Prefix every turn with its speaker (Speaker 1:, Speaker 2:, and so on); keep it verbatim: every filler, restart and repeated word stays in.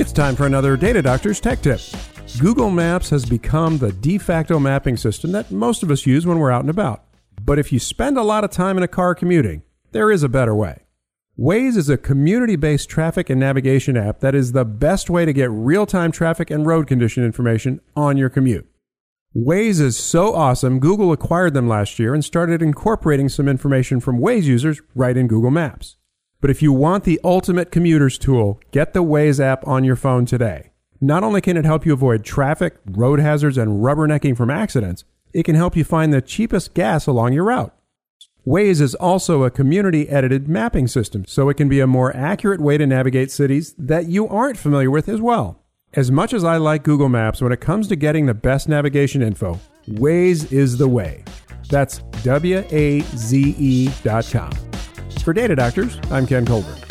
Speaker 1: It's time for another Data Doctor's Tech Tip. Google Maps has become the de facto mapping system that most of us use when we're out and about. But if you spend a lot of time in a car commuting, there is a better way. Waze is a community-based traffic and navigation app that is the best way to get real-time traffic and road condition information on your commute. Waze is so awesome, Google acquired them last year and started incorporating some information from Waze users right in Google Maps. But if you want the ultimate commuter's tool, get the Waze app on your phone today. Not only can it help you avoid traffic, road hazards, and rubbernecking from accidents, it can help you find the cheapest gas along your route. Waze is also a community-edited mapping system, so it can be a more accurate way to navigate cities that you aren't familiar with as well. As much as I like Google Maps, when it comes to getting the best navigation info, Waze is the way. That's W A Z E dot com. For Data Doctors, I'm Ken Colbert.